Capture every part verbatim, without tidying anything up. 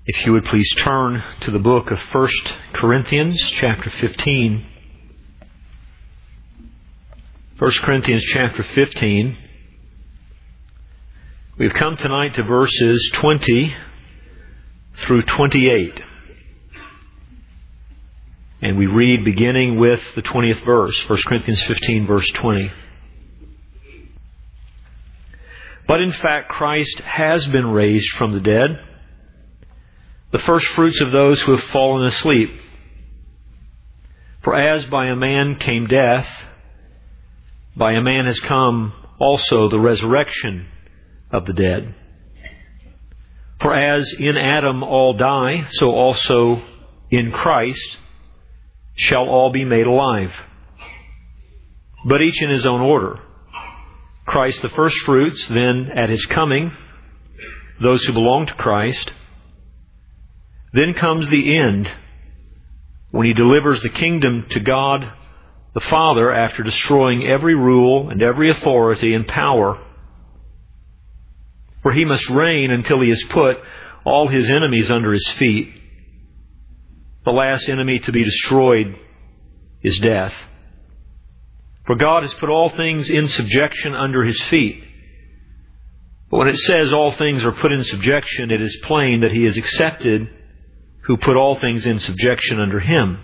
If you would please turn to the book of First Corinthians chapter fifteen. First Corinthians chapter fifteen. We've come tonight to verses twenty through twenty-eight. And we read beginning with the twentieth verse, First Corinthians fifteen, verse twenty. But in fact, Christ has been raised from the dead, the first fruits of those who have fallen asleep. For as by a man came death, by a man has come also the resurrection of the dead. For as in Adam all die, so also in Christ shall all be made alive, but each in his own order. Christ the first fruits, then at His coming, those who belong to Christ. Then comes the end, when He delivers the kingdom to God the Father after destroying every rule and every authority and power. For He must reign until He has put all His enemies under His feet. The last enemy to be destroyed is death. For God has put all things in subjection under His feet. But when it says all things are put in subjection, it is plain that He is accepted who put all things in subjection under Him.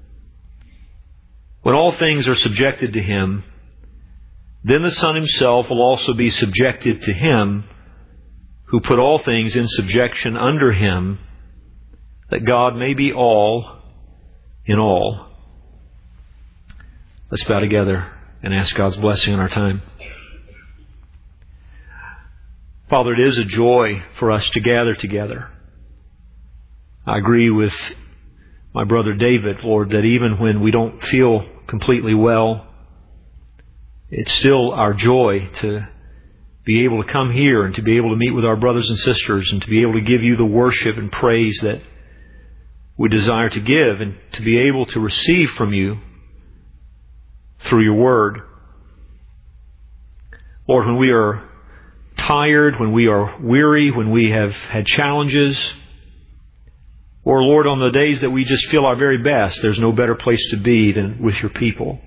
When all things are subjected to Him, then the Son Himself will also be subjected to Him who put all things in subjection under Him, that God may be all in all. Let's bow together and ask God's blessing on our time. Father, it is a joy for us to gather together. I agree with my brother David, Lord, that even when we don't feel completely well, it's still our joy to be able to come here and to be able to meet with our brothers and sisters and to be able to give You the worship and praise that we desire to give, and to be able to receive from You through Your Word. Lord, when we are tired, when we are weary, when we have had challenges, or, Lord, on the days that we just feel our very best, there's no better place to be than with Your people.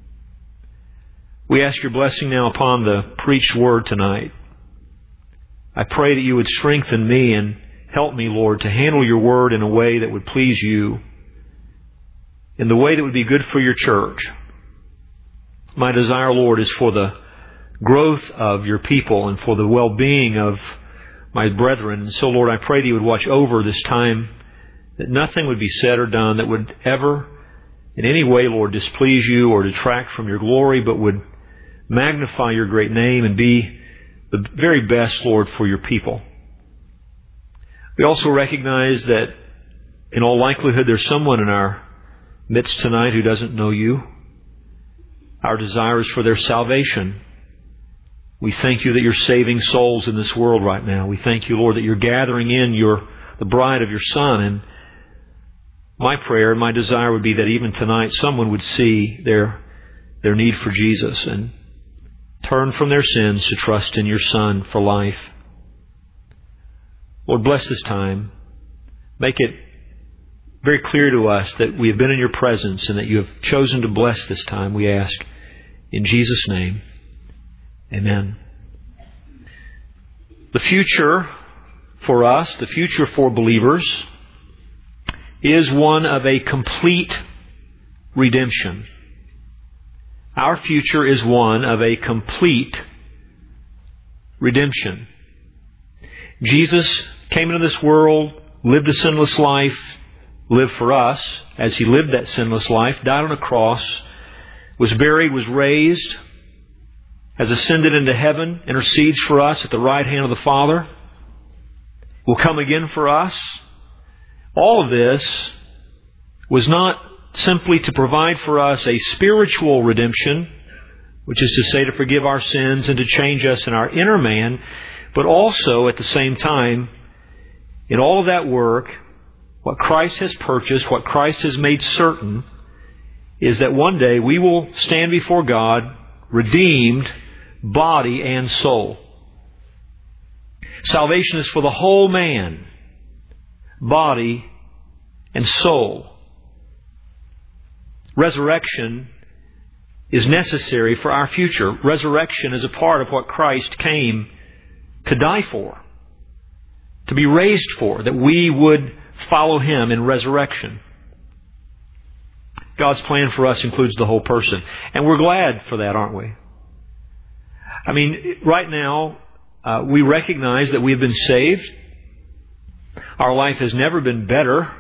We ask Your blessing now upon the preached Word tonight. I pray that You would strengthen me and help me, Lord, to handle Your Word in a way that would please You, in the way that would be good for Your church. My desire, Lord, is for the growth of Your people and for the well-being of my brethren. And so, Lord, I pray that You would watch over this time, that nothing would be said or done that would ever in any way, Lord, displease You or detract from Your glory, but would magnify Your great name and be the very best, Lord, for Your people. We also recognize that in all likelihood there's someone in our midst tonight who doesn't know You. Our desire is for their salvation. We thank You that You're saving souls in this world right now. We thank You, Lord, that You're gathering in Your the bride of Your Son. And my prayer and my desire would be that even tonight someone would see their their need for Jesus and turn from their sins to trust in Your Son for life. Lord, bless this time. Make it very clear to us that we have been in Your presence and that You have chosen to bless this time, we ask. In Jesus' name, amen. The future for us, the future for believers, is one of a complete redemption. Our future is one of a complete redemption. Jesus came into this world, lived a sinless life, lived for us as He lived that sinless life, died on a cross, was buried, was raised, has ascended into heaven, intercedes for us at the right hand of the Father, will come again for us. All of this was not simply to provide for us a spiritual redemption, which is to say to forgive our sins and to change us in our inner man, but also at the same time, in all of that work, what Christ has purchased, what Christ has made certain, is that one day we will stand before God redeemed, body and soul. Salvation is for the whole man, body, and soul. Resurrection is necessary for our future. Resurrection is a part of what Christ came to die for, to be raised for, that we would follow Him in resurrection. God's plan for us includes the whole person. And we're glad for that, aren't we? I mean, right now, uh, we recognize that we've been saved. Our life has never been better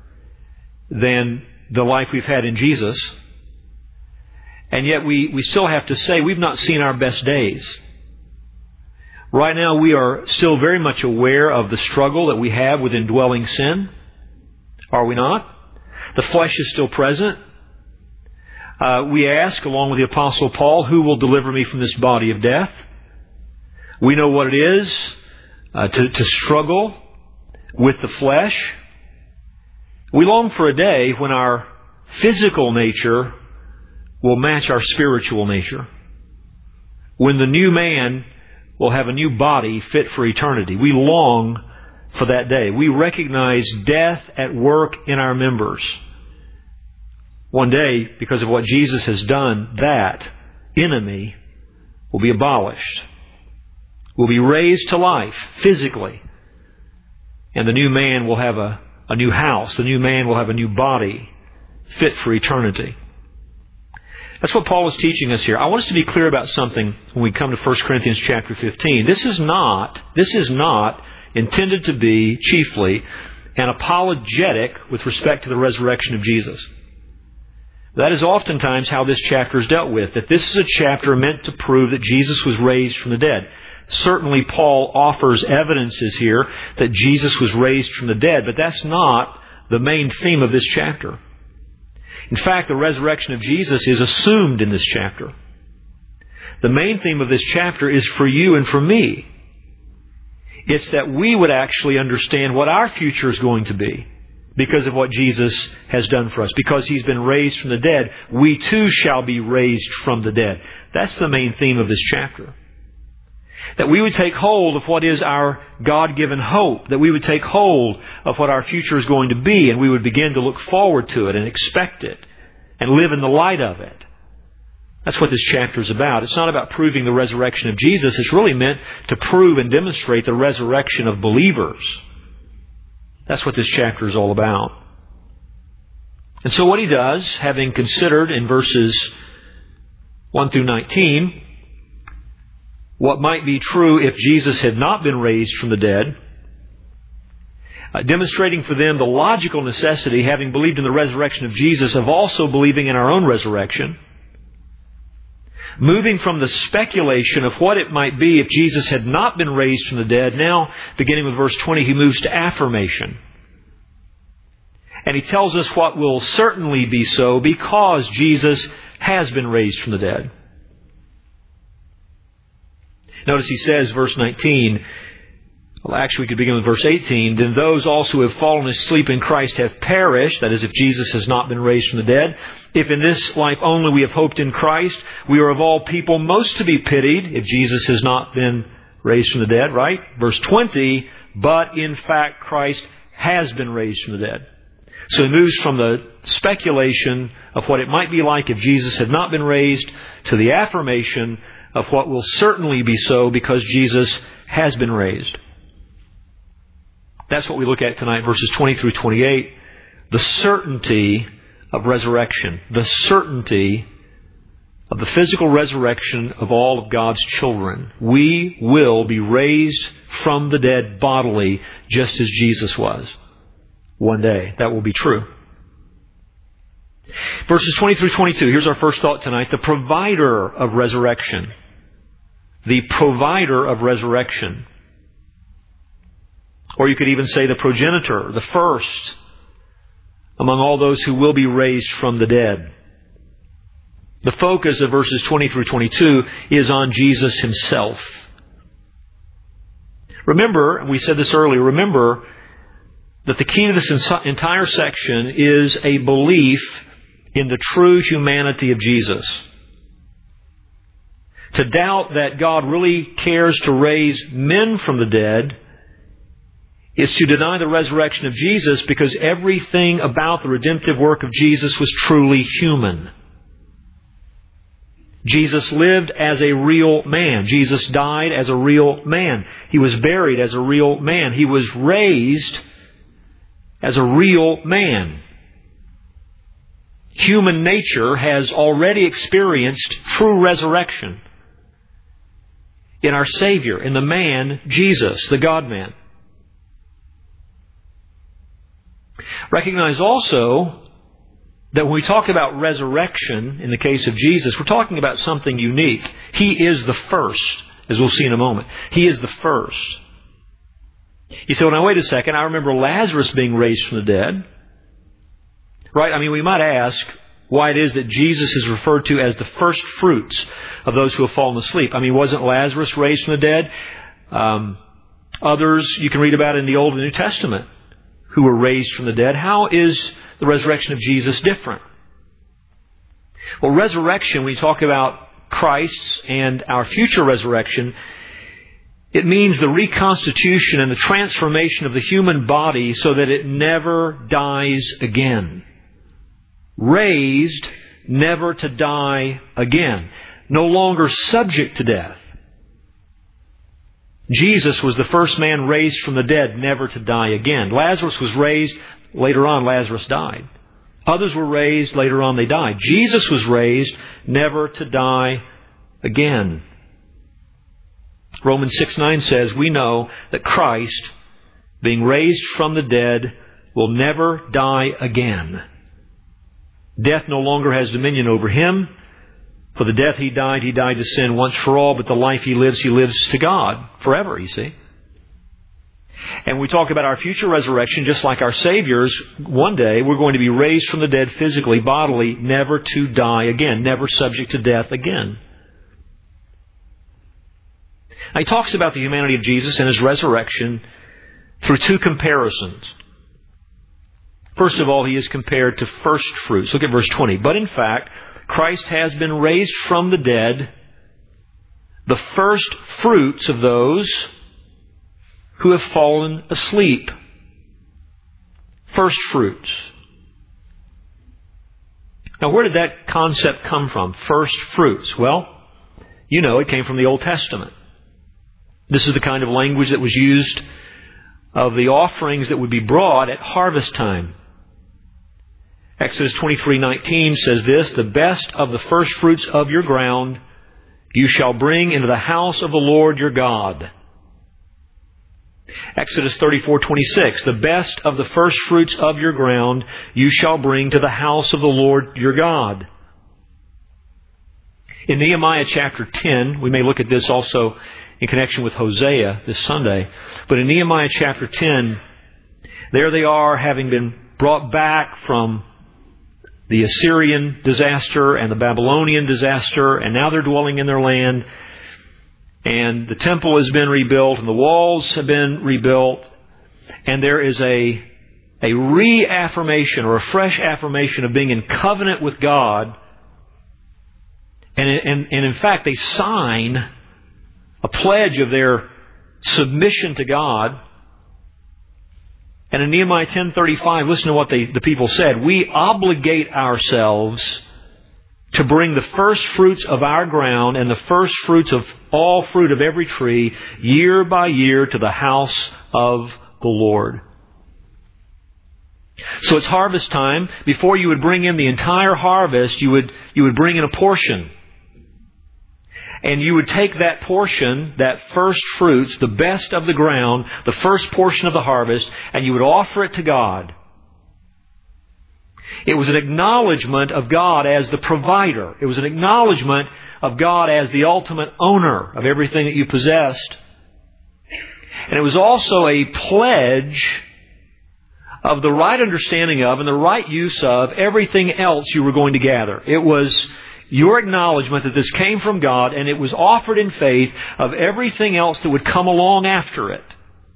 than the life we've had in Jesus. And yet we, we still have to say we've not seen our best days. Right now we are still very much aware of the struggle that we have with indwelling sin. Are we not? The flesh is still present. Uh, we ask, along with the Apostle Paul, who will deliver me from this body of death? We know what it is uh, to, to struggle with the flesh. We long for a day when our physical nature will match our spiritual nature. When the new man will have a new body fit for eternity. We long for that day. We recognize death at work in our members. One day, because of what Jesus has done, that enemy will be abolished. Will be raised to life physically. And the new man will have a, a new house. The new man will have a new body fit for eternity. That's what Paul is teaching us here. I want us to be clear about something when we come to First Corinthians chapter fifteen. This is not, this is not intended to be chiefly an apologetic with respect to the resurrection of Jesus. That is oftentimes how this chapter is dealt with, that this is a chapter meant to prove that Jesus was raised from the dead. Certainly Paul offers evidences here that Jesus was raised from the dead, but that's not the main theme of this chapter. In fact, the resurrection of Jesus is assumed in this chapter. The main theme of this chapter is for you and for me. It's that we would actually understand what our future is going to be because of what Jesus has done for us. Because He's been raised from the dead, we too shall be raised from the dead. That's the main theme of this chapter. That we would take hold of what is our God-given hope. That we would take hold of what our future is going to be, and we would begin to look forward to it and expect it and live in the light of it. That's what this chapter is about. It's not about proving the resurrection of Jesus. It's really meant to prove and demonstrate the resurrection of believers. That's what this chapter is all about. And so what he does, having considered in verses one through nineteen, what might be true if Jesus had not been raised from the dead, uh, demonstrating for them the logical necessity, having believed in the resurrection of Jesus, of also believing in our own resurrection. Moving from the speculation of what it might be if Jesus had not been raised from the dead, now, beginning with verse twenty, he moves to affirmation. And he tells us what will certainly be so because Jesus has been raised from the dead. Notice he says, verse nineteen, well, actually we could begin with verse eighteen, then those also who have fallen asleep in Christ have perished, that is, if Jesus has not been raised from the dead. If in this life only we have hoped in Christ, we are of all people most to be pitied, if Jesus has not been raised from the dead, right? Verse twenty, but in fact Christ has been raised from the dead. So he moves from the speculation of what it might be like if Jesus had not been raised to the affirmation of what will certainly be so because Jesus has been raised. That's what we look at tonight, verses twenty through twenty-eight. The certainty of resurrection. The certainty of the physical resurrection of all of God's children. We will be raised from the dead bodily, just as Jesus was. One day, that will be true. Verses twenty through twenty-two. Here's our first thought tonight. The provider of resurrection. The provider of resurrection. Or you could even say the progenitor, the first among all those who will be raised from the dead. The focus of verses twenty through twenty-two is on Jesus Himself. Remember, and we said this earlier, remember that the key to this entire section is a belief in the true humanity of Jesus. To doubt that God really cares to raise men from the dead is to deny the resurrection of Jesus, because everything about the redemptive work of Jesus was truly human. Jesus lived as a real man. Jesus died as a real man. He was buried as a real man. He was raised as a real man. Human nature has already experienced true resurrection in our Savior, in the man, Jesus, the God-man. Recognize also that when we talk about resurrection, in the case of Jesus, we're talking about something unique. He is the first, as we'll see in a moment. He is the first. You say, well, now wait a second, I remember Lazarus being raised from the dead. Right? I mean, we might ask why it is that Jesus is referred to as the first fruits of those who have fallen asleep. I mean, wasn't Lazarus raised from the dead? Um, others you can read about in the Old and New Testament who were raised from the dead. How is the resurrection of Jesus different? Well, resurrection, when we talk about Christ's and our future resurrection, it means the reconstitution and the transformation of the human body so that it never dies again. Raised never to die again. No longer subject to death. Jesus was the first man raised from the dead never to die again. Lazarus was raised. Later on, Lazarus died. Others were raised. Later on, they died. Jesus was raised never to die again. Romans six nine says, we know that Christ, being raised from the dead, will never die again. Death no longer has dominion over Him. For the death He died, He died to sin once for all, but the life He lives, He lives to God forever, you see. And we talk about our future resurrection, just like our Savior's, one day we're going to be raised from the dead physically, bodily, never to die again, never subject to death again. Now, he talks about the humanity of Jesus and His resurrection through two comparisons. First of all, He is compared to first fruits. Look at verse twenty. But in fact, Christ has been raised from the dead, the first fruits of those who have fallen asleep. First fruits. Now, where did that concept come from? First fruits. Well, you know, it came from the Old Testament. This is the kind of language that was used of the offerings that would be brought at harvest time. Exodus twenty-three nineteen says this, the best of the first fruits of your ground you shall bring into the house of the Lord your God. Exodus thirty-four twenty-six, the best of the first fruits of your ground you shall bring to the house of the Lord your God. In Nehemiah chapter ten, we may look at this also in connection with Hosea this Sunday, but in Nehemiah chapter ten, there they are, having been brought back from the Assyrian disaster and the Babylonian disaster, and now they're dwelling in their land, and the temple has been rebuilt, and the walls have been rebuilt, and there is a, a reaffirmation or a fresh affirmation of being in covenant with God, and, and, and in fact they sign a pledge of their submission to God. And in Nehemiah ten thirty-five, listen to what they, the people said. We obligate ourselves to bring the first fruits of our ground and the first fruits of all fruit of every tree year by year to the house of the Lord. So it's harvest time. Before you would bring in the entire harvest, you would, you would bring in a portion. And you would take that portion, that first fruits, the best of the ground, the first portion of the harvest, and you would offer it to God. It was an acknowledgement of God as the provider. It was an acknowledgement of God as the ultimate owner of everything that you possessed. And it was also a pledge of the right understanding of and the right use of everything else you were going to gather. It was your acknowledgement that this came from God, and it was offered in faith of everything else that would come along after it.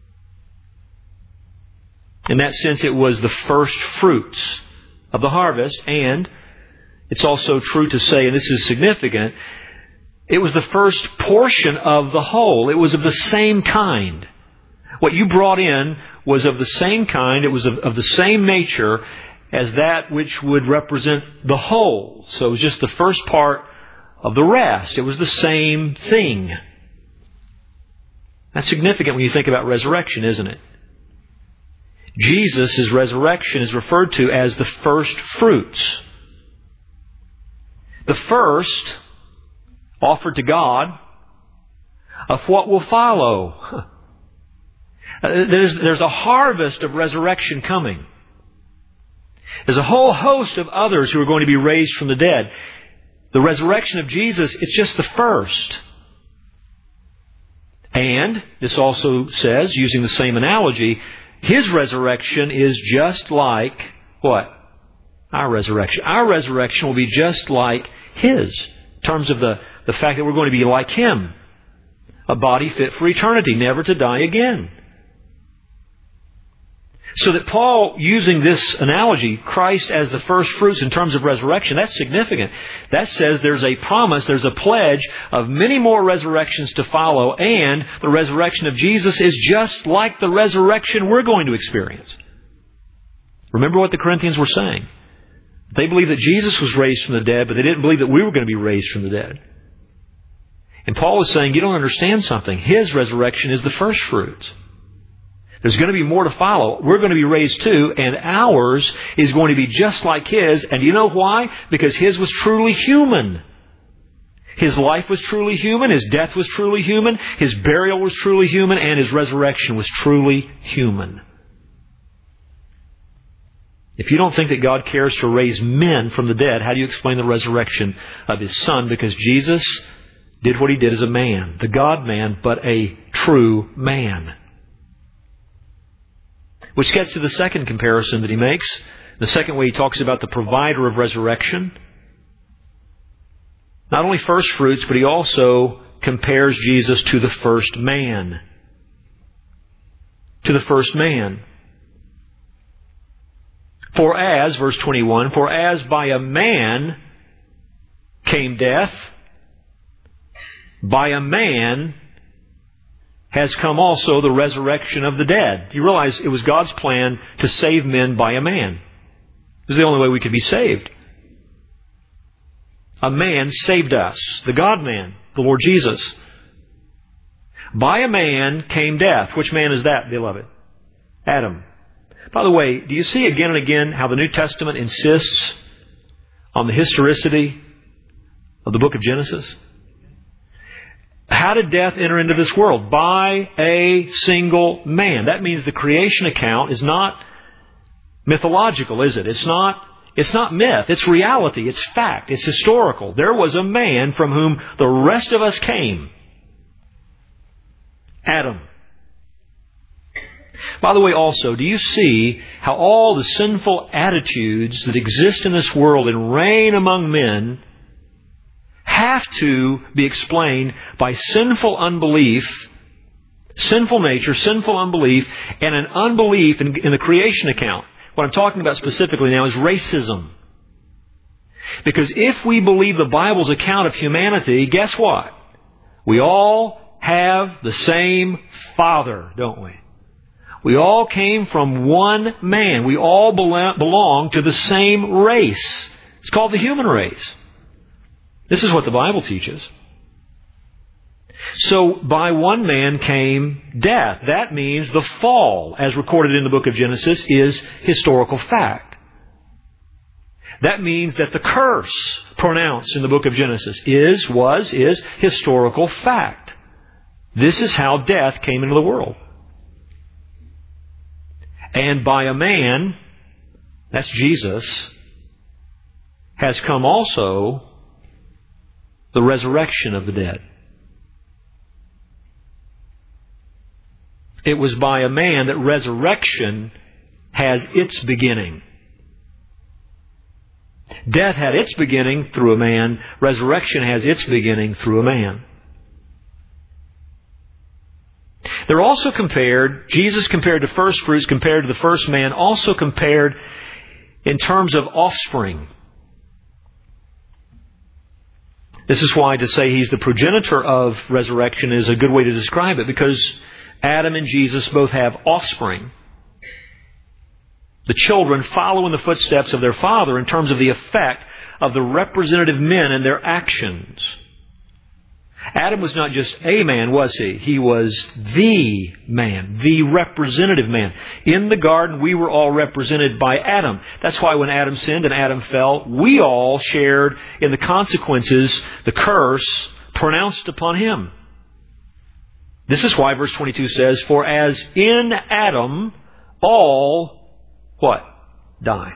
In that sense, it was the first fruits of the harvest, and it's also true to say, and this is significant, it was the first portion of the whole. It was of the same kind. What you brought in was of the same kind, it was of, of the same nature as that which would represent the whole. So it was just the first part of the rest. It was the same thing. That's significant when you think about resurrection, isn't it? Jesus' resurrection is referred to as the first fruits. The first offered to God of what will follow. There's, there's a harvest of resurrection coming. There's a whole host of others who are going to be raised from the dead. The resurrection of Jesus, it's just the first. And this also says, using the same analogy, His resurrection is just like what? Our resurrection. Our resurrection will be just like His, in terms of the, the fact that we're going to be like Him. A body fit for eternity, never to die again. So that Paul, using this analogy, Christ as the first fruits in terms of resurrection, that's significant. That says there's a promise, there's a pledge of many more resurrections to follow, and the resurrection of Jesus is just like the resurrection we're going to experience. Remember what the Corinthians were saying. They believed that Jesus was raised from the dead, but they didn't believe that we were going to be raised from the dead. And Paul is saying, you don't understand something. His resurrection is the first fruits. There's going to be more to follow. We're going to be raised too, and ours is going to be just like His. And you know why? Because His was truly human. His life was truly human. His death was truly human. His burial was truly human. And His resurrection was truly human. If you don't think that God cares to raise men from the dead, how do you explain the resurrection of His Son? Because Jesus did what He did as a man, the God-man, but a true man. Which gets to the second comparison that he makes. The second way he talks about the provider of resurrection. Not only first fruits, but he also compares Jesus to the first man. To the first man. For as, verse twenty-one, for as by a man came death, by a man has come also the resurrection of the dead. You realize it was God's plan to save men by a man. It was the only way we could be saved. A man saved us. The God-man, the Lord Jesus. By a man came death. Which man is that, beloved? Adam. By the way, do you see again and again how the New Testament insists on the historicity of the book of Genesis? How did death enter into this world? By a single man. That means the creation account is not mythological, is it? It's not, it's not myth. It's reality. It's fact. It's historical. There was a man from whom the rest of us came. Adam. By the way, also, do you see how all the sinful attitudes that exist in this world and reign among men have to be explained by sinful unbelief, sinful nature, sinful unbelief, and an unbelief in, in the creation account. What I'm talking about specifically now is racism. Because if we believe the Bible's account of humanity, guess what? We all have the same Father, don't we? We all came from one man. We all belong to the same race. It's called the human race. This is what the Bible teaches. So, by one man came death. That means the fall, as recorded in the book of Genesis, is historical fact. That means that the curse pronounced in the book of Genesis is, was, is historical fact. This is how death came into the world. And by a man, that's Jesus, has come also the resurrection of the dead. It was by a man that resurrection has its beginning. Death had its beginning through a man. Resurrection has its beginning through a man. They're also compared, Jesus compared to first fruits, compared to the first man, also compared in terms of offspring. This is why to say He's the progenitor of resurrection is a good way to describe it, because Adam and Jesus both have offspring. The children follow in the footsteps of their father in terms of the effect of the representative men and their actions. Adam was not just a man, was he? He was the man, the representative man. In the garden, we were all represented by Adam. That's why when Adam sinned and Adam fell, we all shared in the consequences, the curse pronounced upon him. This is why verse twenty-two says, "For as in Adam all," what? Die.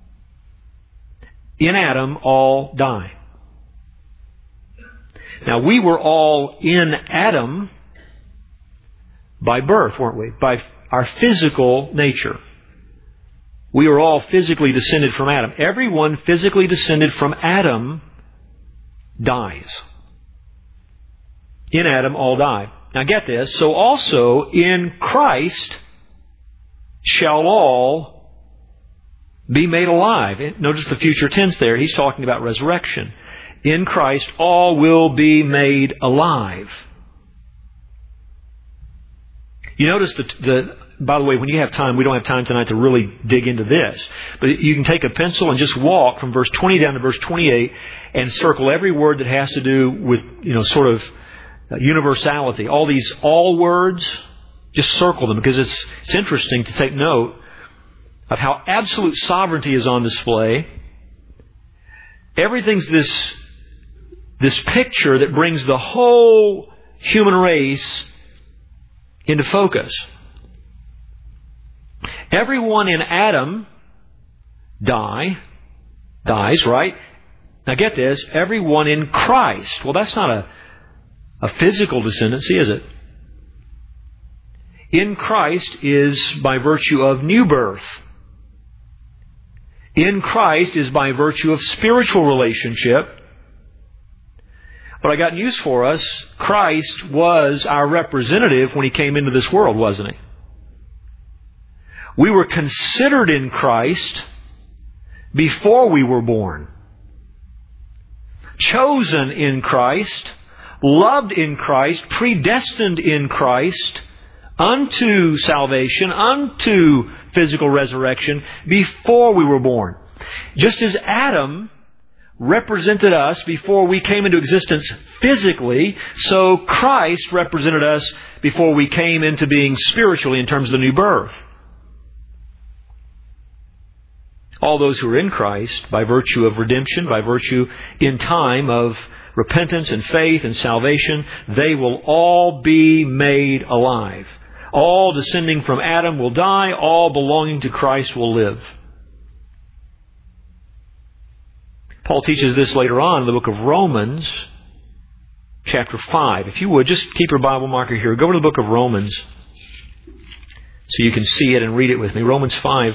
In Adam all die. Now, we were all in Adam by birth, weren't we? By our physical nature. We were all physically descended from Adam. Everyone physically descended from Adam dies. In Adam, all die. Now, get this. So also, in Christ shall all be made alive. Notice the future tense there. He's talking about resurrection. In Christ, all will be made alive. You notice that, the, by the way, when you have time, we don't have time tonight to really dig into this, but you can take a pencil and just walk from verse twenty down to verse twenty-eight and circle every word that has to do with, you know, sort of universality. All these all words, just circle them because it's, it's interesting to take note of how absolute sovereignty is on display. Everything's this This picture that brings the whole human race into focus. Everyone in Adam die, dies, right? Now get this, everyone in Christ. Well, that's not a, a physical descendancy, is it? In Christ is by virtue of new birth. In Christ is by virtue of spiritual relationship. But I got news for us. Christ was our representative when He came into this world, wasn't He? We were considered in Christ before we were born. Chosen in Christ, loved in Christ, predestined in Christ, unto salvation, unto physical resurrection, before we were born. Just as Adam represented us before we came into existence physically, so Christ represented us before we came into being spiritually in terms of the new birth. All those who are in Christ, by virtue of redemption, by virtue in time of repentance and faith and salvation, they will all be made alive. All descending from Adam will die, all belonging to Christ will live. Paul teaches this later on in the book of Romans, chapter five. If you would, just keep your Bible marker here. Go to the book of Romans so you can see it and read it with me. Romans five.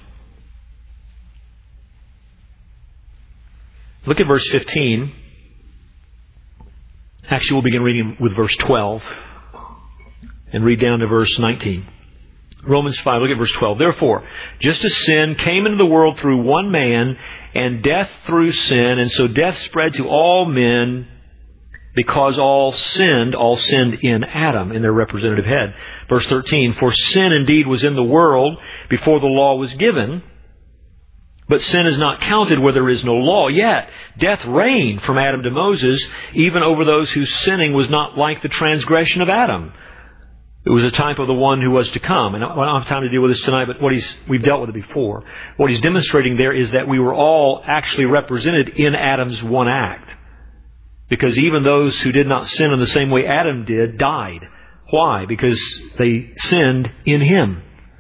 Look at verse fifteen. Actually, we'll begin reading with verse twelve and read down to verse nineteen. Romans five, look at verse twelve. Therefore, just as sin came into the world through one man, and death through sin, and so death spread to all men because all sinned, all sinned in Adam, in their representative head. Verse thirteen, for sin indeed was in the world before the law was given, but sin is not counted where there is no law. Yet death reigned from Adam to Moses, even over those whose sinning was not like the transgression of Adam. It was a type of the one who was to come. And I don't have time to deal with this tonight, but what he's, we've dealt with it before. What he's demonstrating there is that we were all actually represented in Adam's one act. Because even those who did not sin in the same way Adam did died. Why? Because they sinned in him.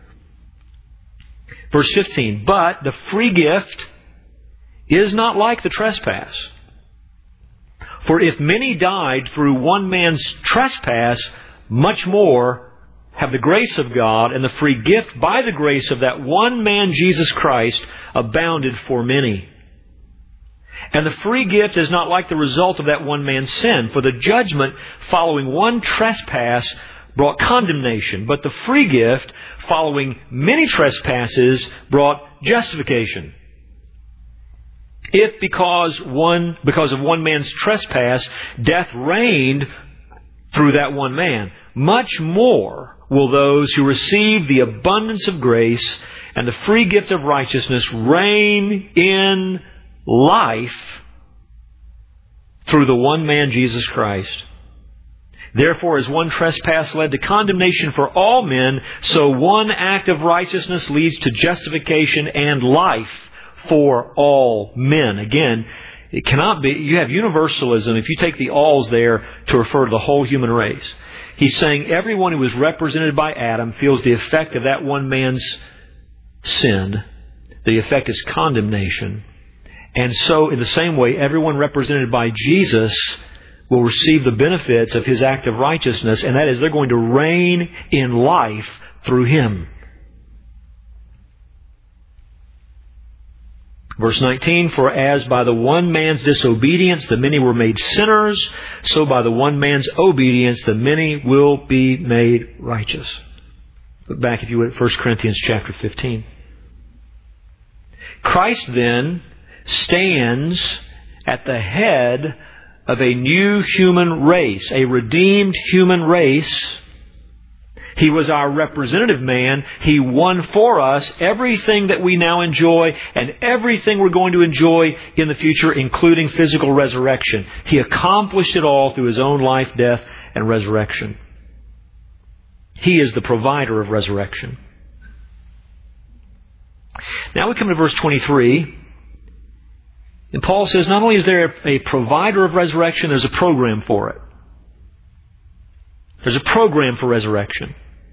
Verse fifteen, but the free gift is not like the trespass. For if many died through one man's trespass, much more have the grace of God and the free gift by the grace of that one man, Jesus Christ, abounded for many. And the free gift is not like the result of that one man's sin. For the judgment following one trespass brought condemnation, but the free gift following many trespasses brought justification. If because one because of one man's trespass death reigned through that one man, much more will those who receive the abundance of grace and the free gift of righteousness reign in life through the one man, Jesus Christ. Therefore, as one trespass led to condemnation for all men, so one act of righteousness leads to justification and life for all men. Again, it cannot be, you have universalism if you take the alls there to refer to the whole human race. He's saying everyone who was represented by Adam feels the effect of that one man's sin. The effect is condemnation. And so, in the same way, everyone represented by Jesus will receive the benefits of His act of righteousness, and that is they're going to reign in life through Him. Verse nineteen, for as by the one man's disobedience the many were made sinners, so by the one man's obedience the many will be made righteous. Look back, if you would, at First Corinthians chapter fifteen. Christ then stands at the head of a new human race, a redeemed human race. He was our representative man. He won for us everything that we now enjoy and everything we're going to enjoy in the future, including physical resurrection. He accomplished it all through His own life, death, and resurrection. He is the provider of resurrection. Now we come to verse twenty-three. And Paul says not only is there a provider of resurrection, there's a program for it. There's a program for resurrection.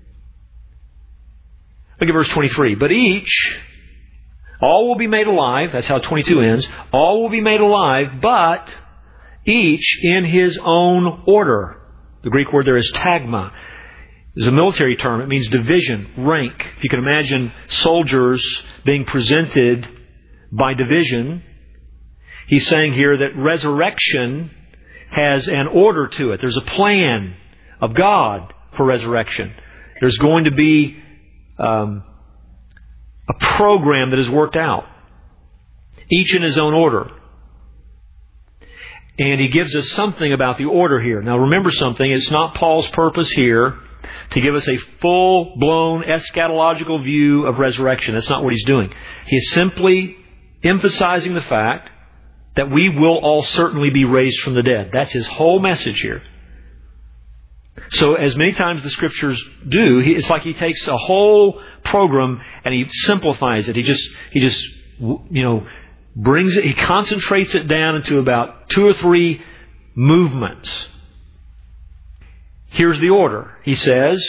Look at verse twenty-three. But each, all will be made alive. That's how twenty-two ends. All will be made alive, but each in his own order. The Greek word there is tagma. It's a military term. It means division, rank. If you can imagine soldiers being presented by division, he's saying here that resurrection has an order to it. There's a plan of God for resurrection. There's going to be um, a program that is worked out, each in his own order. And he gives us something about the order here. Now remember something, it's not Paul's purpose here to give us a full-blown eschatological view of resurrection. That's not what he's doing. He is simply emphasizing the fact that we will all certainly be raised from the dead. That's his whole message here. So as many times the Scriptures do, he, it's like he takes a whole program and he simplifies it. He just, he just, you know, brings it, he concentrates it down into about two or three movements. Here's the order. He says,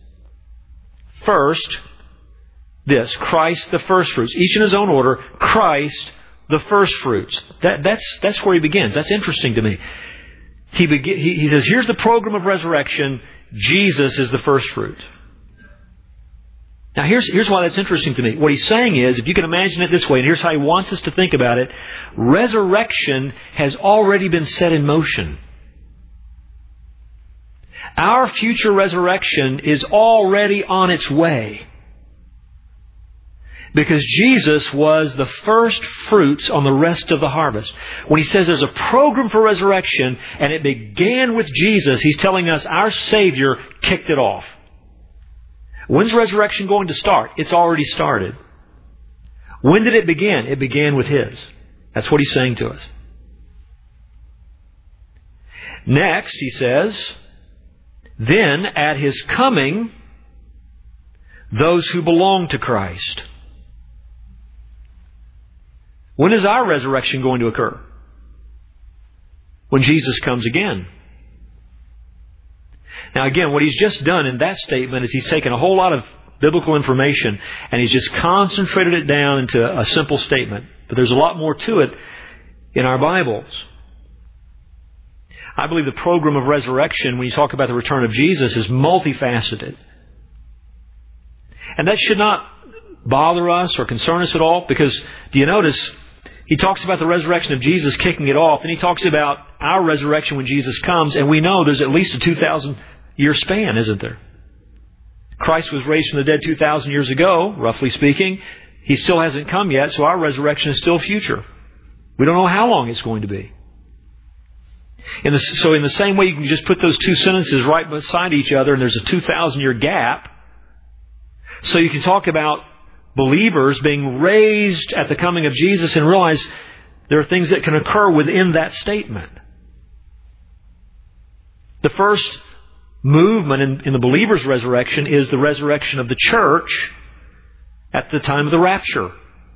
first, this, Christ the first fruits. Each in his own order, Christ the first fruits. That, that's, that's where he begins. That's interesting to me. He, begin, he, he says, here's the program of resurrection. Jesus is the first fruit. Now here's, here's why that's interesting to me. What he's saying is, if you can imagine it this way, and here's how he wants us to think about it, resurrection has already been set in motion. Our future resurrection is already on its way. Because Jesus was the first fruits on the rest of the harvest. When he says there's a program for resurrection and it began with Jesus, he's telling us our Savior kicked it off. When's resurrection going to start? It's already started. When did it begin? It began with His. That's what he's saying to us. Next, he says, then at His coming, those who belong to Christ. When is our resurrection going to occur? When Jesus comes again. Now again, what he's just done in that statement is he's taken a whole lot of biblical information and he's just concentrated it down into a simple statement. But there's a lot more to it in our Bibles. I believe the program of resurrection, when you talk about the return of Jesus, is multifaceted. And that should not bother us or concern us at all, because do you notice he talks about the resurrection of Jesus kicking it off, and he talks about our resurrection when Jesus comes, and we know there's at least a two thousand year span, isn't there? Christ was raised from the dead two thousand years ago, roughly speaking. He still hasn't come yet, so our resurrection is still future. We don't know how long it's going to be. In the, so in the same way, you can just put those two sentences right beside each other, and there's a two thousand year gap. So you can talk about believers being raised at the coming of Jesus and realize there are things that can occur within that statement. The first movement in, in the believer's resurrection is the resurrection of the church at the time of the rapture.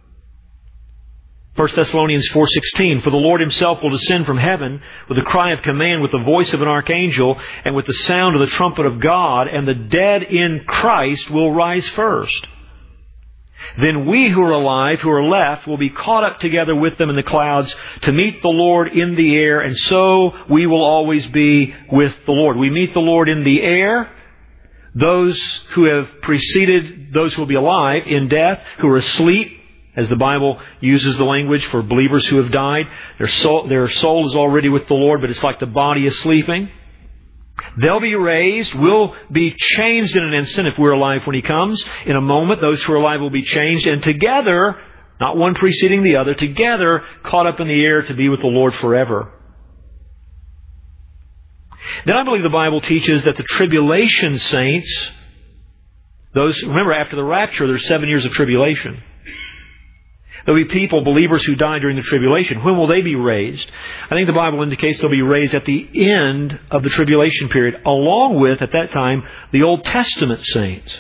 First Thessalonians four sixteen, for the Lord Himself will descend from heaven with a cry of command, with the voice of an archangel, and with the sound of the trumpet of God, and the dead in Christ will rise first. Then we who are alive, who are left, will be caught up together with them in the clouds to meet the Lord in the air, and so we will always be with the Lord. We meet the Lord in the air. Those who have preceded those who will be alive in death, who are asleep, as the Bible uses the language for believers who have died. Their soul, their soul is already with the Lord, but it's like the body is sleeping. They'll be raised. We'll be changed in an instant if we're alive when He comes. In a moment, those who are alive will be changed. And together, not one preceding the other, together, caught up in the air to be with the Lord forever. Then I believe the Bible teaches that the tribulation saints, those, remember after the rapture, there's seven years of tribulation. There'll be people, believers who die during the tribulation. When will they be raised? I think the Bible indicates they'll be raised at the end of the tribulation period, along with, at that time, the Old Testament saints.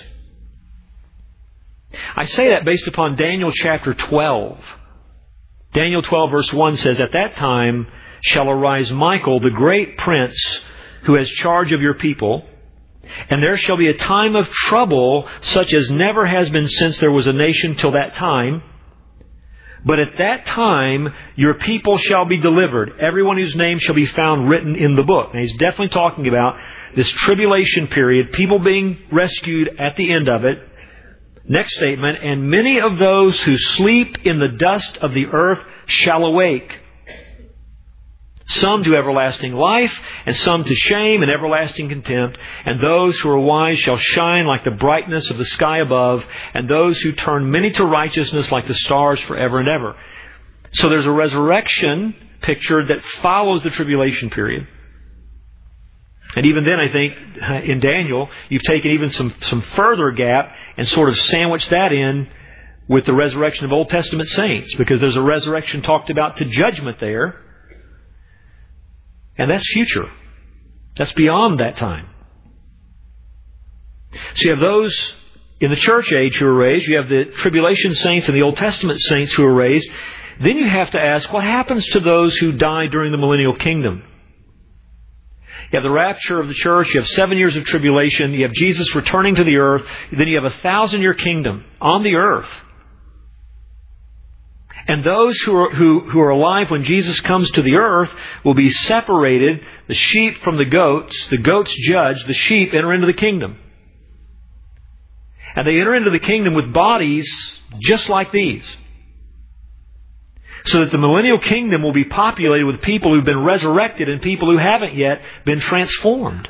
I say that based upon Daniel chapter twelve. Daniel twelve verse one says, at that time shall arise Michael, the great prince, who has charge of your people, and there shall be a time of trouble such as never has been since there was a nation till that time. But at that time, your people shall be delivered. Everyone whose name shall be found written in the book. Now, he's definitely talking about this tribulation period, people being rescued at the end of it. Next statement, and many of those who sleep in the dust of the earth shall awake. Some to everlasting life, and some to shame and everlasting contempt. And those who are wise shall shine like the brightness of the sky above, and those who turn many to righteousness like the stars forever and ever. So there's a resurrection picture that follows the tribulation period. And even then, I think, in Daniel, you've taken even some, some further gap and sort of sandwiched that in with the resurrection of Old Testament saints, because there's a resurrection talked about to judgment there. And that's future. That's beyond that time. So you have those in the church age who are raised. You have the tribulation saints and the Old Testament saints who are raised. Then you have to ask, what happens to those who die during the millennial kingdom? You have the rapture of the church. You have seven years of tribulation. You have Jesus returning to the earth. Then you have a thousand-year kingdom on the earth. And those who are, who, who are alive when Jesus comes to the earth will be separated, the sheep from the goats. The goats judge, the sheep enter into the kingdom. And they enter into the kingdom with bodies just like these. So that the millennial kingdom will be populated with people who've been resurrected and people who haven't yet been transformed.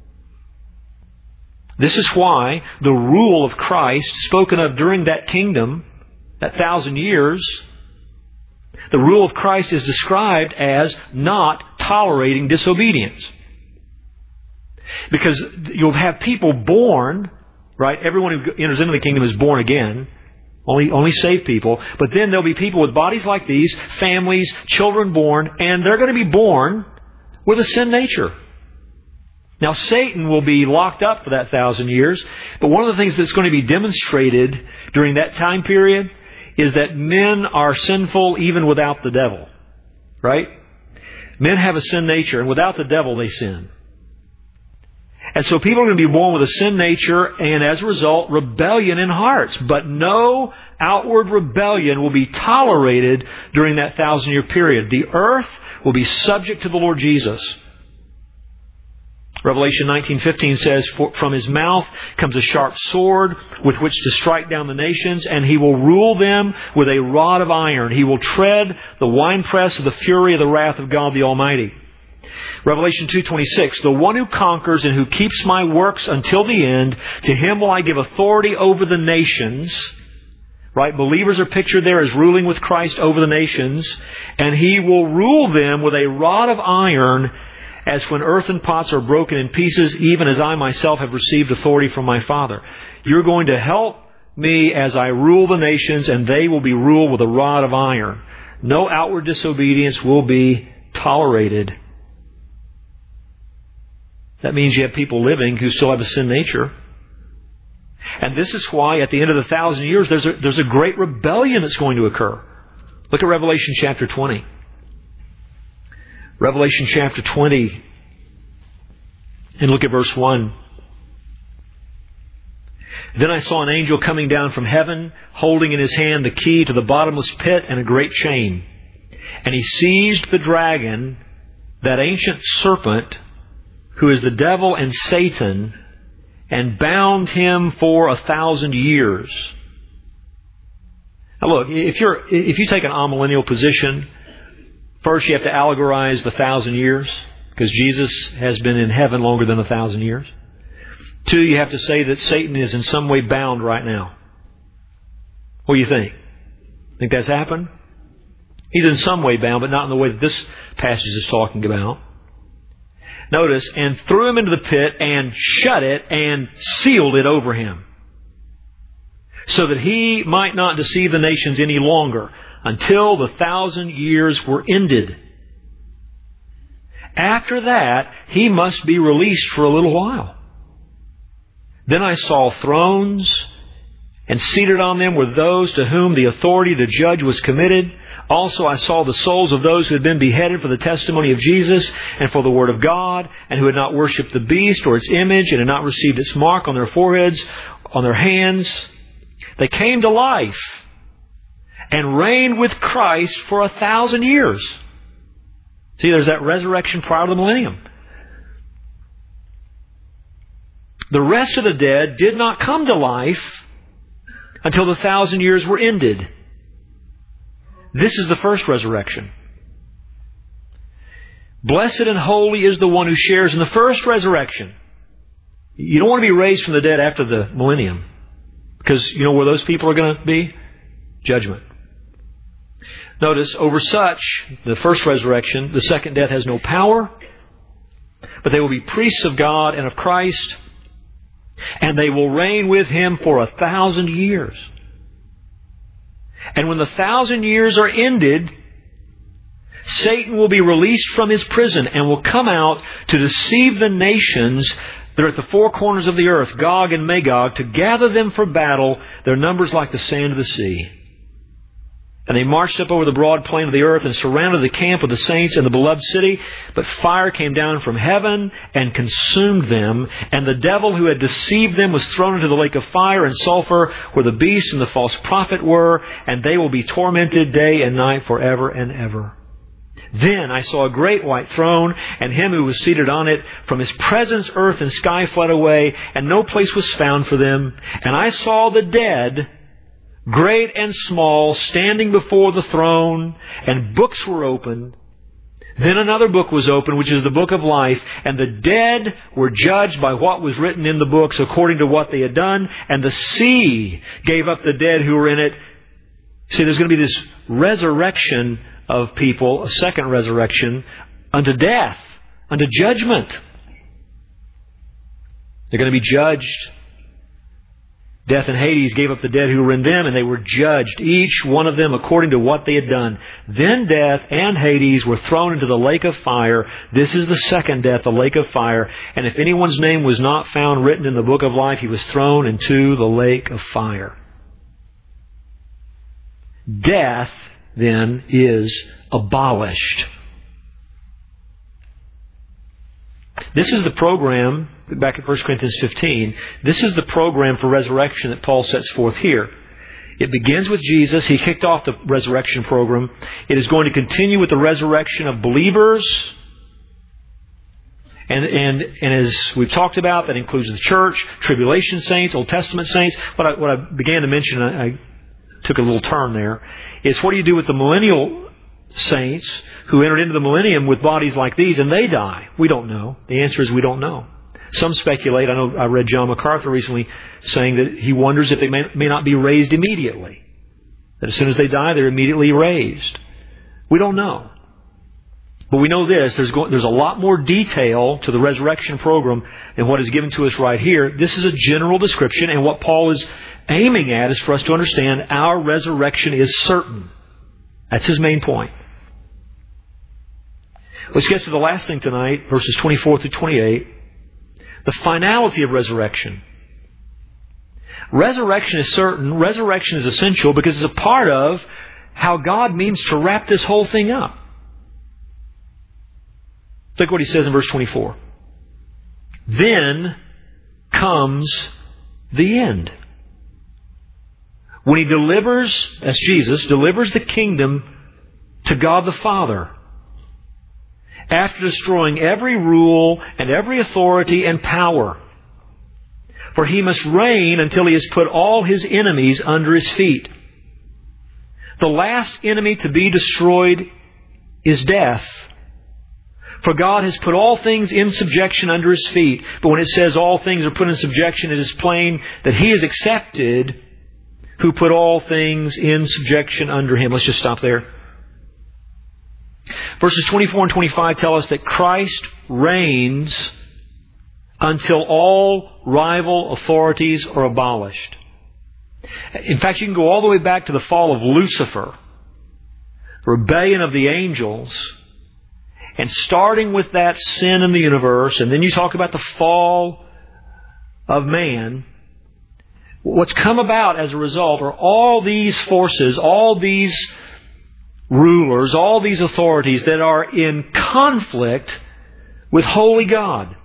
This is why the rule of Christ spoken of during that kingdom, that thousand years, the rule of Christ is described as not tolerating disobedience. Because you'll have people born, right? Everyone who enters into the kingdom is born again. Only, only saved people. But then there'll be people with bodies like these, families, children born, and they're going to be born with a sin nature. Now, Satan will be locked up for that thousand years, but one of the things that's going to be demonstrated during that time period is that men are sinful even without the devil. Right? Men have a sin nature, and without the devil they sin. And so people are going to be born with a sin nature and, as a result, rebellion in hearts. But no outward rebellion will be tolerated during that thousand-year period. The earth will be subject to the Lord Jesus. Revelation nineteen fifteen says, from His mouth comes a sharp sword with which to strike down the nations, and He will rule them with a rod of iron. He will tread the winepress of the fury of the wrath of God the Almighty. Revelation two twenty-six, the one who conquers and who keeps my works until the end, to him will I give authority over the nations. Right? Believers are pictured there as ruling with Christ over the nations. And He will rule them with a rod of iron, as when earthen pots are broken in pieces, even as I myself have received authority from my Father. You're going to help me as I rule the nations, and they will be ruled with a rod of iron. No outward disobedience will be tolerated. That means you have people living who still have a sin nature. And this is why at the end of the thousand years, there's a, there's a great rebellion that's going to occur. Look at Revelation chapter twenty. Revelation chapter twenty, and look at verse one. Then I saw an angel coming down from heaven, holding in his hand the key to the bottomless pit and a great chain. And he seized the dragon, that ancient serpent, who is the devil and Satan, and bound him for a thousand years. Now look, if you're if you take an amillennial position, first you have to allegorize the thousand years, because Jesus has been in heaven longer than a thousand years. Two, you have to say that Satan is in some way bound right now. What do you think? Think that's happened? He's in some way bound, but not in the way that this passage is talking about. Notice, and threw him into the pit and shut it and sealed it over him, so that he might not deceive the nations any longer until the thousand years were ended. After that, he must be released for a little while. Then I saw thrones, and seated on them were those to whom the authority to judge was committed. Also I saw the souls of those who had been beheaded for the testimony of Jesus and for the Word of God, and who had not worshipped the beast or its image, and had not received its mark on their foreheads, on their hands. They came to life and reigned with Christ for a thousand years. See, there's that resurrection prior to the millennium. The rest of the dead did not come to life until the thousand years were ended. This is the first resurrection. Blessed and holy is the one who shares in the first resurrection. You don't want to be raised from the dead after the millennium, because you know where those people are going to be? Judgment. Notice, over such, the first resurrection, the second death has no power, but they will be priests of God and of Christ, and they will reign with Him for a thousand years. And when the thousand years are ended, Satan will be released from his prison and will come out to deceive the nations that are at the four corners of the earth, Gog and Magog, to gather them for battle, their numbers like the sand of the sea. And they marched up over the broad plain of the earth and surrounded the camp of the saints in the beloved city. But fire came down from heaven and consumed them. And the devil who had deceived them was thrown into the lake of fire and sulfur, where the beast and the false prophet were. And they will be tormented day and night forever and ever. Then I saw a great white throne, and Him who was seated on it. From His presence earth and sky fled away, and no place was found for them. And I saw the dead, great and small, standing before the throne, and books were opened. Then another book was opened, which is the book of life, and the dead were judged by what was written in the books according to what they had done, and the sea gave up the dead who were in it. See, there's going to be this resurrection of people, a second resurrection, unto death, unto judgment. They're going to be judged. Death and Hades gave up the dead who were in them, and they were judged, each one of them according to what they had done. Then death and Hades were thrown into the lake of fire. This is the second death, the lake of fire. And if anyone's name was not found written in the book of life, he was thrown into the lake of fire. Death, then, is abolished. This is the program, back in First Corinthians fifteen, this is the program for resurrection that Paul sets forth here. It begins with Jesus. He kicked off the resurrection program. It is going to continue with the resurrection of believers. And, and, and as we've talked about, that includes the church, tribulation saints, Old Testament saints. What I, what I began to mention, I, I took a little turn there, is what do you do with the millennial saints who entered into the millennium with bodies like these and they die? We don't know. The answer is we don't know. Some speculate. I know I read John MacArthur recently saying that he wonders if they may, may not be raised immediately. That as soon as they die, they're immediately raised. We don't know. But we know this, there's, go, there's a lot more detail to the resurrection program than what is given to us right here. This is a general description, and what Paul is aiming at is for us to understand our resurrection is certain. That's his main point. Let's get to the last thing tonight, verses twenty-four through twenty-eight. The finality of resurrection. Resurrection is certain. Resurrection is essential because it's a part of how God means to wrap this whole thing up. Look what he says in verse twenty-four. Then comes the end. When he delivers, as Jesus, delivers the kingdom to God the Father, after destroying every rule and every authority and power. For he must reign until he has put all his enemies under his feet. The last enemy to be destroyed is death. For God has put all things in subjection under his feet. But when it says all things are put in subjection, it is plain that he is accepted who put all things in subjection under him. Let's just stop there. Verses twenty-four and twenty-five tell us that Christ reigns until all rival authorities are abolished. In fact, you can go all the way back to the fall of Lucifer, rebellion of the angels, and starting with that sin in the universe, and then you talk about the fall of man. What's come about as a result are all these forces, all these rulers, all these authorities that are in conflict with holy God.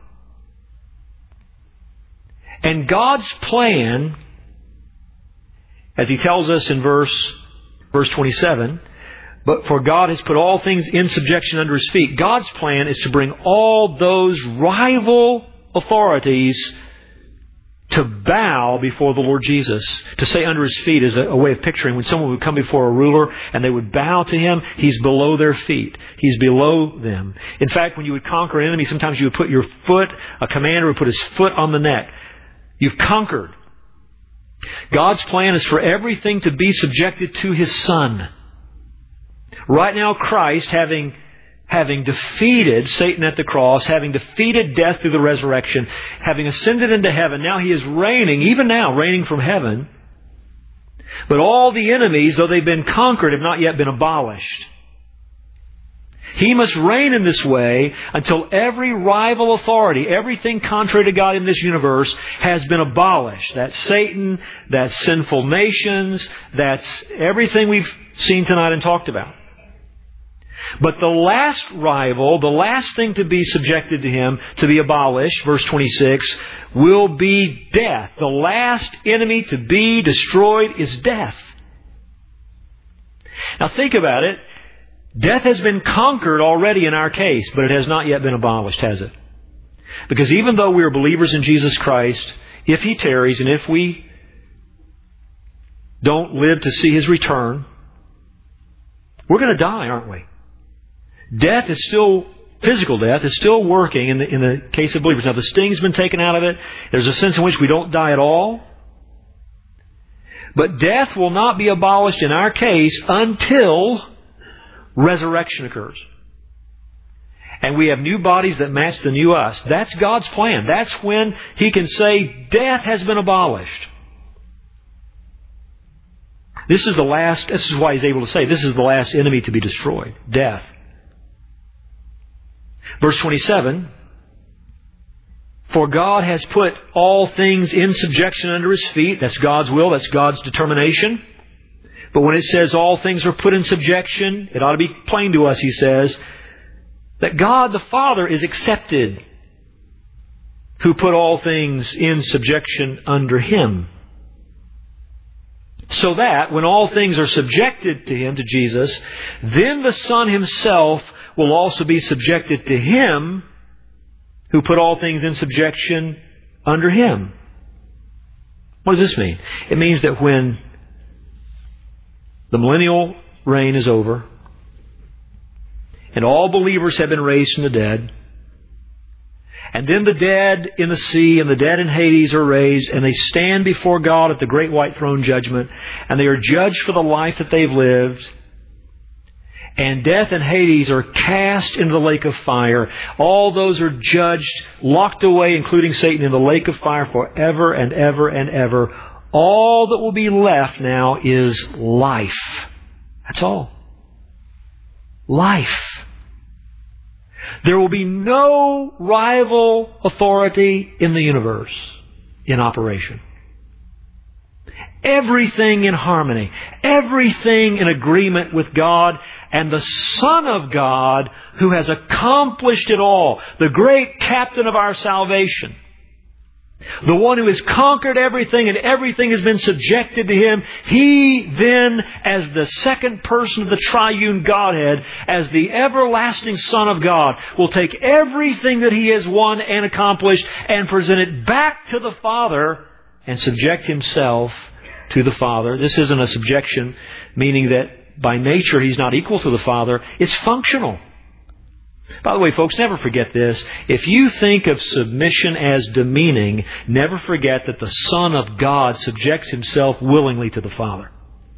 And God's plan, as he tells us in verse, verse twenty-seven, but for God has put all things in subjection under his feet. God's plan is to bring all those rival authorities to bow before the Lord Jesus. To say under his feet is a, a way of picturing when someone would come before a ruler and they would bow to him, he's below their feet. He's below them. In fact, when you would conquer an enemy, sometimes you would put your foot, a commander would put his foot on the neck. You've conquered. God's plan is for everything to be subjected to his Son. Right now, Christ, having having defeated Satan at the cross, having defeated death through the resurrection, having ascended into heaven, now he is reigning, even now, reigning from heaven. But all the enemies, though they've been conquered, have not yet been abolished. He must reign in this way until every rival authority, everything contrary to God in this universe, has been abolished. That's Satan, that's sinful nations, that's everything we've seen tonight and talked about. But the last rival, the last thing to be subjected to him, to be abolished, verse twenty-six, will be death. The last enemy to be destroyed is death. Now think about it. Death has been conquered already in our case, but it has not yet been abolished, has it? Because even though we are believers in Jesus Christ, if he tarries and if we don't live to see his return, we're going to die, aren't we? Death is still, physical death is still working in the, in the case of believers. Now the sting's been taken out of it. There's a sense in which we don't die at all. But death will not be abolished in our case until resurrection occurs. And we have new bodies that match the new us. That's God's plan. That's when he can say, death has been abolished. This is the last, this is why he's able to say, this is the last enemy to be destroyed. Death. Verse twenty-seven, for God has put all things in subjection under his feet. That's God's will. That's God's determination. But when it says all things are put in subjection, it ought to be plain to us, he says, that God the Father is accepted, who put all things in subjection under him. So that when all things are subjected to him, to Jesus, then the Son himself will also be subjected to him who put all things in subjection under him. What does this mean? It means that when the millennial reign is over and all believers have been raised from the dead, and then the dead in the sea and the dead in Hades are raised, and they stand before God at the great white throne judgment, and they are judged for the life that they've lived. And death and Hades are cast into the lake of fire. All those are judged, locked away, including Satan, in the lake of fire forever and ever and ever. All that will be left now is life. That's all. Life. There will be no rival authority in the universe in operation. Everything in harmony. Everything in agreement with God and the Son of God who has accomplished it all. The great captain of our salvation. The one who has conquered everything and everything has been subjected to Him. He then, as the second person of the triune Godhead, as the everlasting Son of God, will take everything that He has won and accomplished and present it back to the Father and subject Himself to the Father. This isn't a subjection, meaning that by nature He's not equal to the Father. It's functional. By the way, folks, never forget this. If you think of submission as demeaning, never forget that the Son of God subjects Himself willingly to the Father.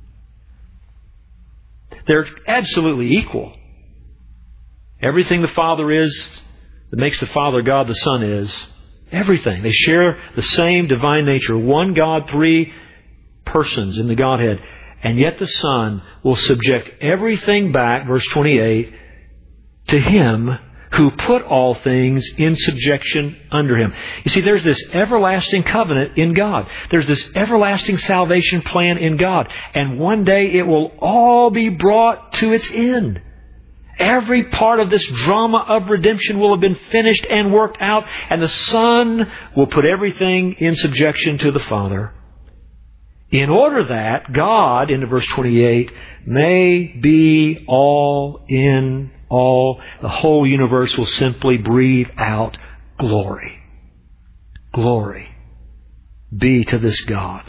They're absolutely equal. Everything the Father is that makes the Father God the Son is. Everything. They share the same divine nature. One God, three persons in the Godhead. And yet the Son will subject everything back, verse twenty-eight, to Him who put all things in subjection under Him. You see, there's this everlasting covenant in God. There's this everlasting salvation plan in God. And one day it will all be brought to its end. Every part of this drama of redemption will have been finished and worked out. And the Son will put everything in subjection to the Father. In order that God, into verse twenty-eight, may be all in all, the whole universe will simply breathe out glory. Glory be to this God.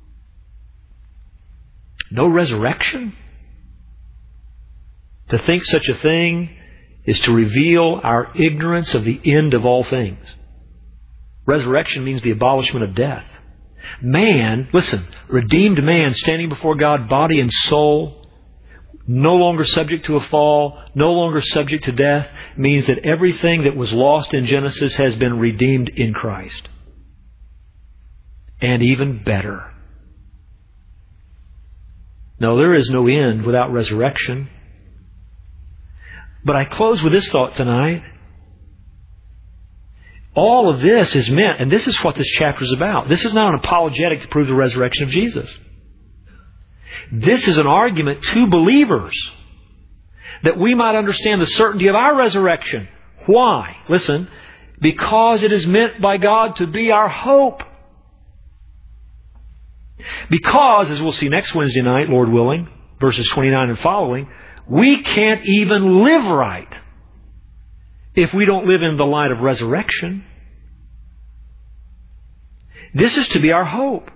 No resurrection? To think such a thing is to reveal our ignorance of the end of all things. Resurrection means the abolishment of death. Man, listen, redeemed man standing before God, body and soul, no longer subject to a fall, no longer subject to death, means that everything that was lost in Genesis has been redeemed in Christ. And even better. No, there is no end without resurrection. But I close with this thought tonight. All of this is meant, and this is what this chapter is about. This is not an apologetic to prove the resurrection of Jesus. This is an argument to believers that we might understand the certainty of our resurrection. Why? Listen, because it is meant by God to be our hope. Because, as we'll see next Wednesday night, Lord willing, verses twenty-nine and following, we can't even live right if we don't live in the light of resurrection. This is to be our hope.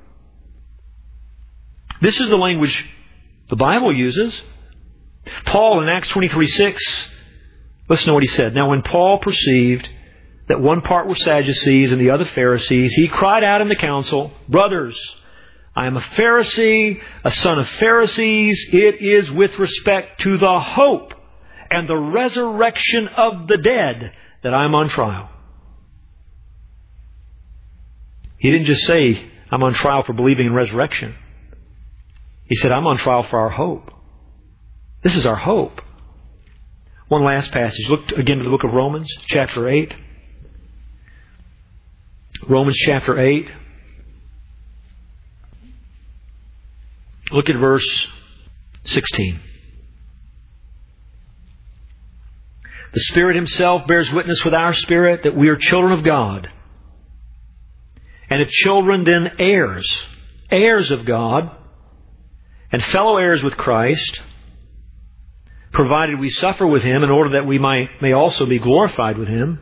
This is the language the Bible uses. Paul in Acts twenty-three six, listen to what he said. Now when Paul perceived that one part were Sadducees and the other Pharisees, he cried out in the council, "Brothers, I am a Pharisee, a son of Pharisees. It is with respect to the hope and the resurrection of the dead that I am on trial." He didn't just say, "I'm on trial for believing in resurrection." He said, "I'm on trial for our hope." This is our hope. One last passage. Look again to the book of Romans, chapter eight. Romans chapter eight. Look at verse sixteen. The Spirit Himself bears witness with our spirit that we are children of God. And if children, then heirs. Heirs of God. And fellow heirs with Christ, provided we suffer with Him in order that we might, may also be glorified with Him.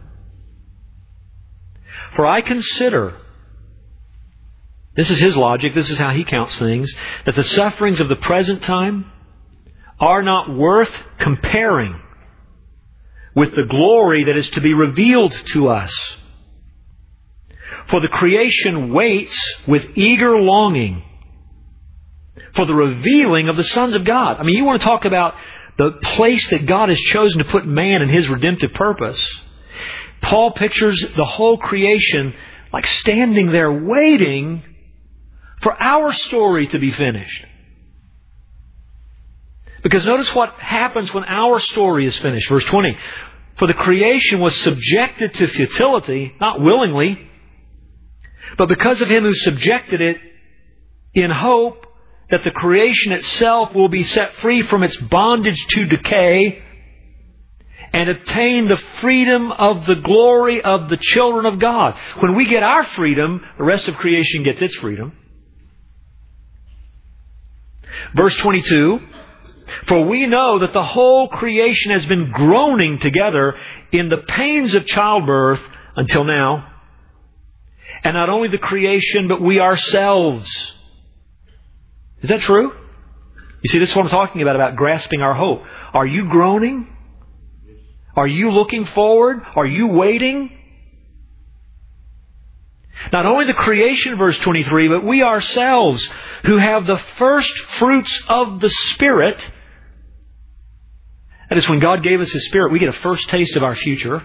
For I consider, this is his logic, this is how he counts things, that the sufferings of the present time are not worth comparing with the glory that is to be revealed to us. For the creation waits with eager longing for the revealing of the sons of God. I mean, you want to talk about the place that God has chosen to put man in His redemptive purpose, Paul pictures the whole creation like standing there waiting for our story to be finished. Because notice what happens when our story is finished. Verse twenty. For the creation was subjected to futility, not willingly, but because of Him who subjected it, in hope that the creation itself will be set free from its bondage to decay and obtain the freedom of the glory of the children of God. When we get our freedom, the rest of creation gets its freedom. Verse twenty-two. For we know that the whole creation has been groaning together in the pains of childbirth until now. And not only the creation, but we ourselves. Is that true? You see, this is what I'm talking about, about grasping our hope. Are you groaning? Are you looking forward? Are you waiting? Not only the creation, verse twenty-three, but we ourselves who have the first fruits of the Spirit. That is, when God gave us His Spirit, we get a first taste of our future.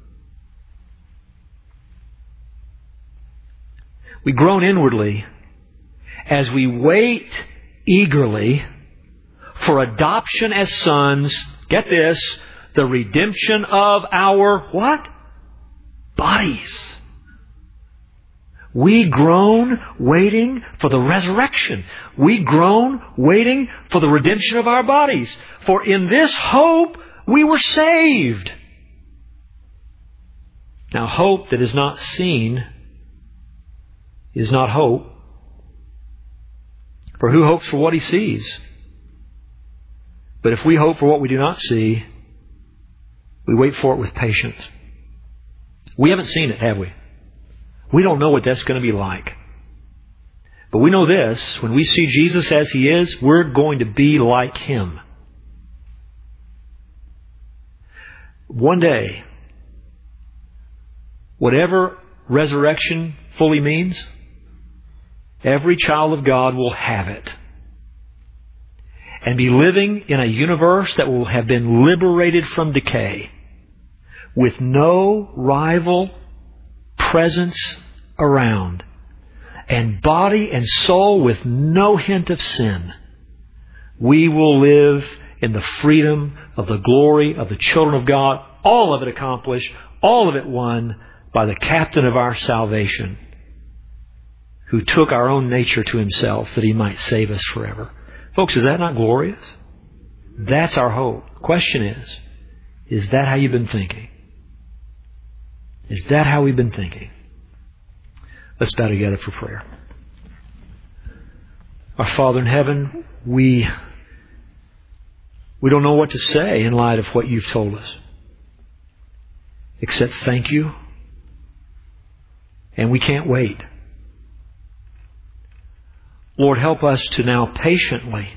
We groan inwardly as we wait eagerly for adoption as sons. Get this, the redemption of our what? Bodies. We groan waiting for the resurrection. We groan waiting for the redemption of our bodies. For in this hope we were saved. Now, hope that is not seen is not hope. For who hopes for what he sees? But if we hope for what we do not see, we wait for it with patience. We haven't seen it, have we? We don't know what that's going to be like. But we know this, when we see Jesus as He is, we're going to be like Him. One day, whatever resurrection fully means, every child of God will have it. And be living in a universe that will have been liberated from decay, with no rival presence around, and body and soul with no hint of sin. We will live in the freedom of the glory of the children of God, all of it accomplished, all of it won by the captain of our salvation, who took our own nature to Himself that He might save us forever. Folks, is that not glorious? That's our hope. The question is, is that how you've been thinking? Is that how we've been thinking? Let's bow together for prayer. Our Father in heaven, we, we don't know what to say in light of what You've told us, except thank You. And we can't wait. Lord, help us to now patiently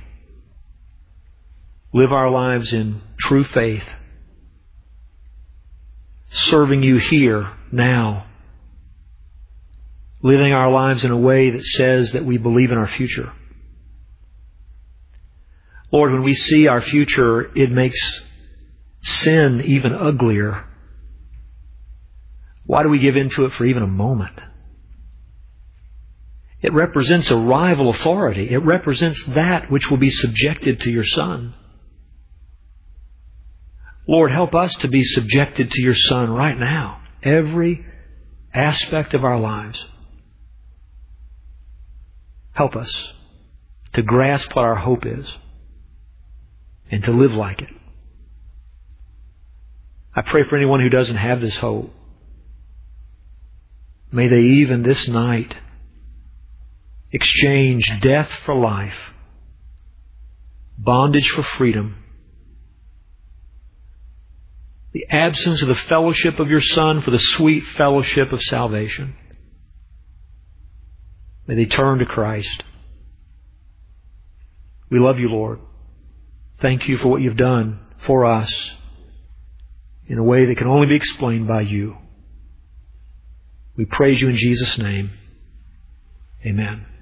live our lives in true faith, serving You here, now, living our lives in a way that says that we believe in our future. Lord, when we see our future, it makes sin even uglier. Why do we give in to it for even a moment? It represents a rival authority. It represents that which will be subjected to Your Son. Lord, help us to be subjected to Your Son right now. Every aspect of our lives. Help us to grasp what our hope is and to live like it. I pray for anyone who doesn't have this hope. May they even this night exchange death for life, bondage for freedom, the absence of the fellowship of Your Son for the sweet fellowship of salvation. May they turn to Christ. We love You, Lord. Thank You for what You've done for us in a way that can only be explained by You. We praise You in Jesus' name. Amen.